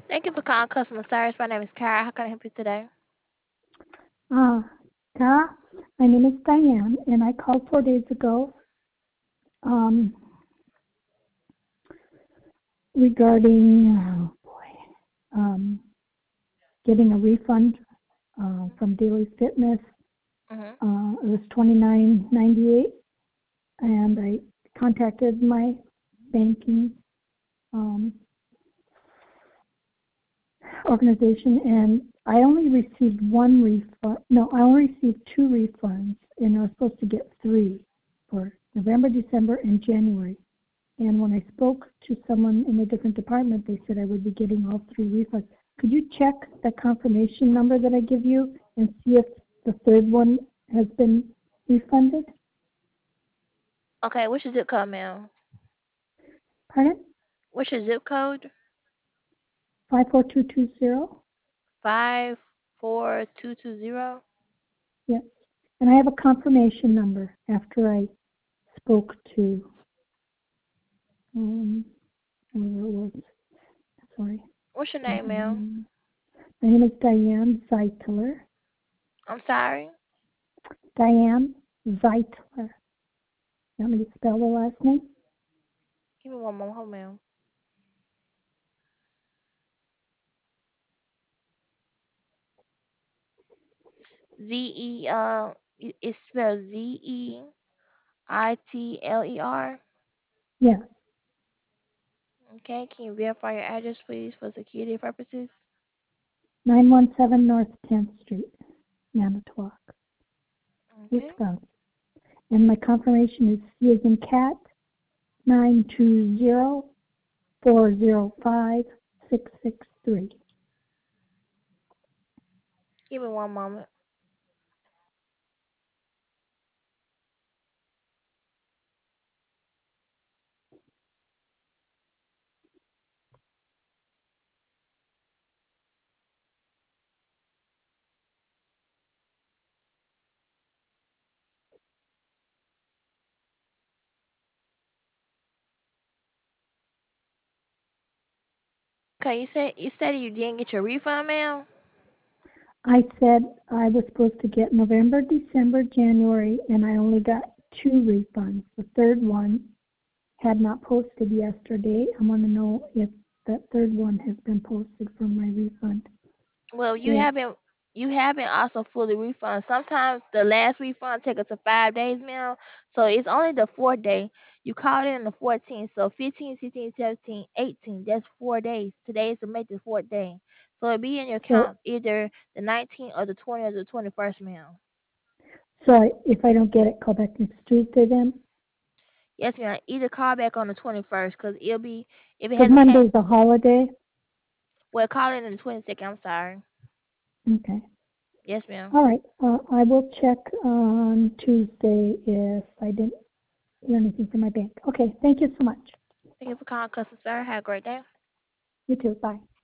Thank you for calling customer service. My name is Kara. How can I help you today? Uh, Tara, my name is Diane, and I called 4 days ago um, regarding getting a refund from Daily Fitness. Mhm. It was $29.98, and I contacted my banking um, organization, and I only received one refund. No, I only received two refunds, and I was supposed to get three for November, December, and January. And when I spoke to someone in a different department, they said I would be getting all three refunds. Could you check the confirmation number that I give you and see if the third one has been refunded? Okay, what's your zip code, ma'am? Pardon? What's your zip code? 54220? 54220. Yes. And I have a confirmation number after I spoke to, whoever it was. Sorry. What's your name, ma'am? My name is Diane Zeitler. I'm sorry. Diane Zeitler. You want me to spell the last name? Give me one moment, hold, ma'am. Z-E, it's spelled Zeitler. Yes. Okay, can you verify your address, please, for security purposes? 917 North 10th Street, Manitowoc, Okay. Wisconsin. And my confirmation is C as in cat, 920-405-663. Give me one moment. Okay, you said you didn't get your refund, ma'am? I said I was supposed to get November, December, January, and I only got two refunds. The third one had not posted yesterday. I want to know if that third one has been posted for my refund. Well, you It's haven't also fully refunded. Sometimes the last refund take up to 5 days, ma'am. So it's only the fourth day. You called in on the 14th, so 15, 16, 17, 18. That's 4 days. Today is the fourth day. So it'll be in your so account either the 19th or the 20th or the 21st, ma'am. if I don't get it, call back next Tuesday then? Yes, ma'am. Either call back on the 21st because it'll be if it Because hasn't came. Monday's a holiday. Well, call in on the 22nd. I'm sorry. Okay. Yes, ma'am. All right. I will check on Tuesday if I didn't hear anything from my bank. Okay. Thank you so much. Thank you for calling, customer service. Have a great day. You too. Bye.